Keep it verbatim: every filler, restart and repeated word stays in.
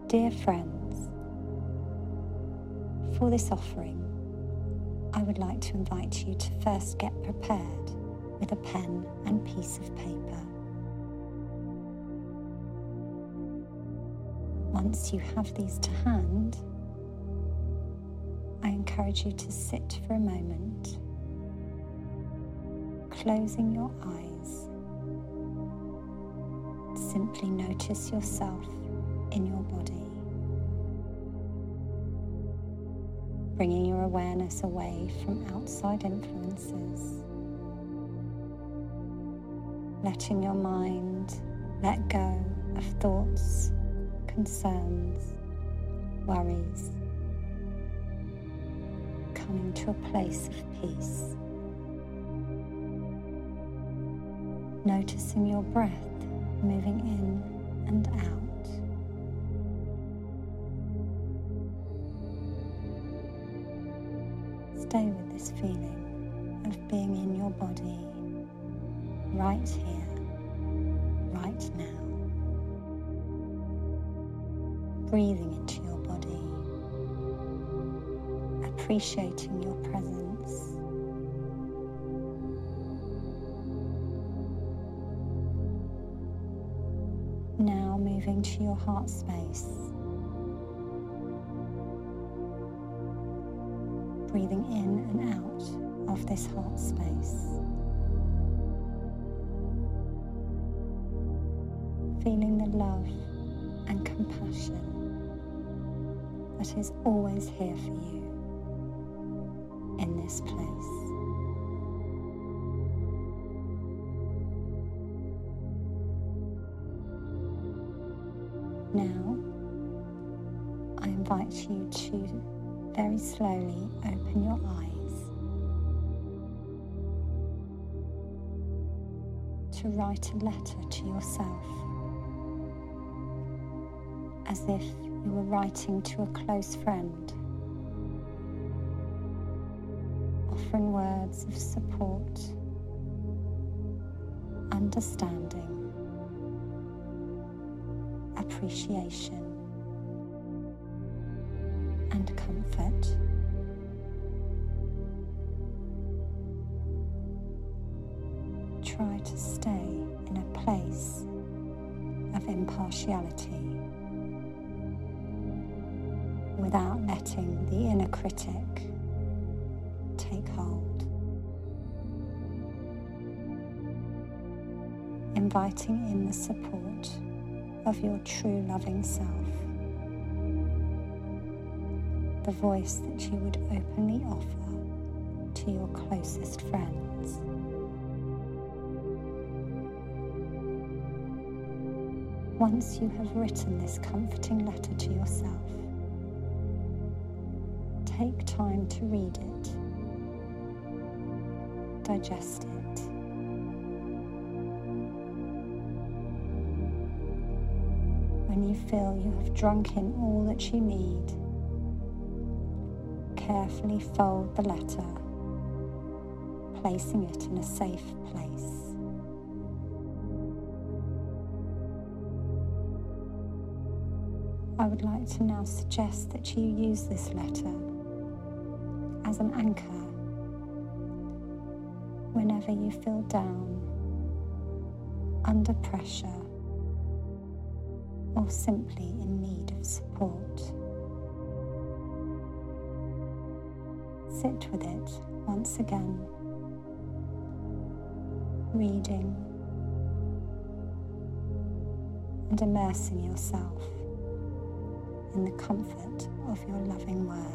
Dear friends, for this offering, I would like to invite you to first get prepared with a pen and piece of paper. Once you have these to hand, I encourage you to sit for a moment, closing your eyes. Simply notice yourself in your body, bringing your awareness away from outside influences, letting your mind let go of thoughts, concerns, worries, coming to a place of peace. Noticing your breath moving in and out. Stay with this feeling of being in your body, right here, right now. Breathing into your body, appreciating your presence. Now moving to your heart space. Breathing in and out of this heart space. Feeling the love and compassion that is always here for you in this place. Now, I invite you to very slowly open your eyes to write a letter to yourself, as if you were writing to a close friend, offering words of support, understanding, appreciation, and comfort. Try to stay in a place of impartiality without letting the inner critic take hold. Inviting in the support of your true loving self, the voice that you would openly offer to your closest friends. Once you have written this comforting letter to yourself, take time to read it, digest it. When you feel you have drunk in all that you need, carefully fold the letter, placing it in a safe place. I would like to now suggest that you use this letter as an anchor whenever you feel down, under pressure, or simply in need of support. Sit with it once again, reading and immersing yourself in the comfort of your loving words.